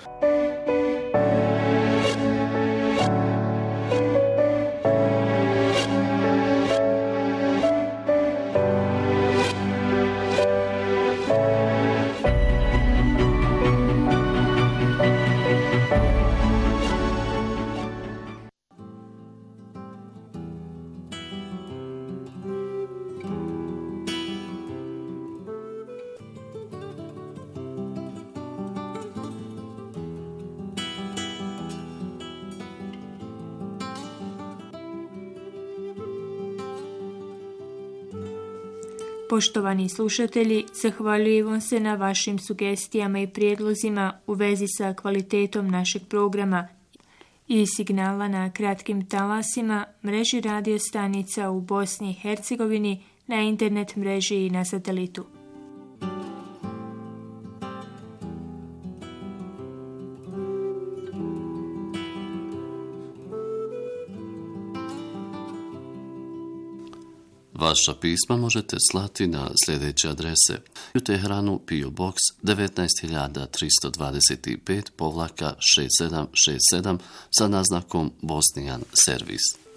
Poštovani slušatelji, zahvaljujemo se na vašim sugestijama i prijedlozima u vezi sa kvalitetom našeg programa i signala na kratkim talasima, mreži radio stanica u Bosni i Hercegovini, na internet mreži i na satelitu. Vaša pisma možete slati na sljedeće adrese: u Teheranu PO Box 19325-6767 sa naznakom Bosnian Servis.